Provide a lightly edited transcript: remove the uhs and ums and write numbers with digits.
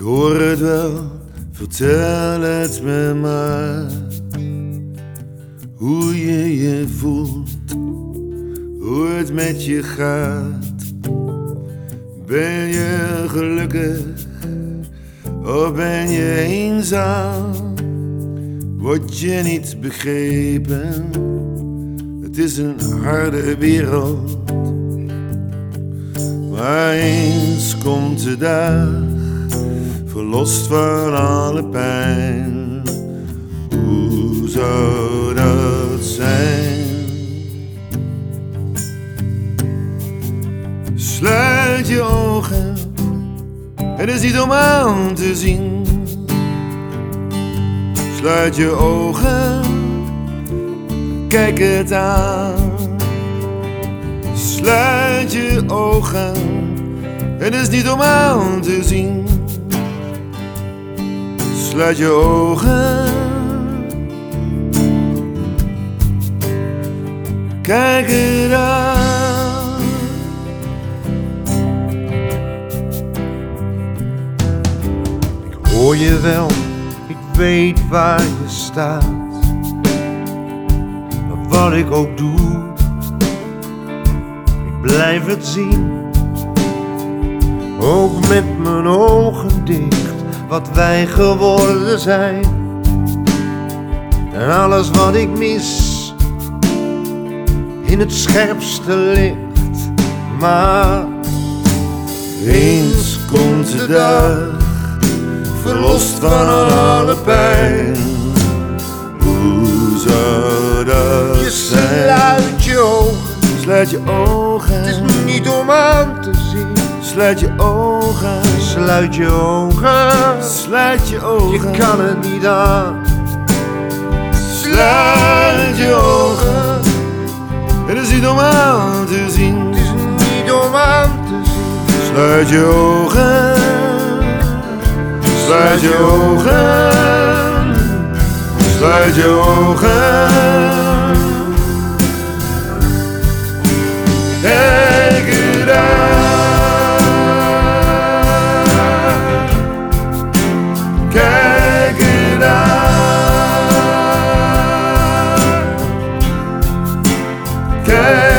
hoor het wel, vertel het me maar. Hoe je je voelt, hoe het met je gaat. Ben je gelukkig of ben je eenzaam? Word je niet begrepen? Het is een harde wereld. Maar eens komt de dag, verlost van alle pijn. Hoe zou dat zijn? Sluit je ogen, het is niet om aan te zien. Sluit je ogen, kijk het aan. Sluit je ogen, het is niet om aan te zien. Sluit je ogen, kijk het aan. Ik hoor je wel, ik weet waar je staat. Maar wat ik ook doe, ik blijf het zien. Ook met mijn ogen dicht, wat wij geworden zijn. En alles wat ik mis, in het scherpste licht. Maar eens komt de dag, verlost van alle pijn. Hoe zou dat je zijn? sluit je ogen, Sluit je ogen, het is niet om aan te zien. sluit je ogen, Sluit je ogen, sluit je ogen. je kan het niet aan. Sluit je ogen, het is niet om aan te zien. Het is niet om aan te zien. Sluit je ogen, sluit je ogen, sluit je ogen. Kijk het aan, kijk het aan, kijk.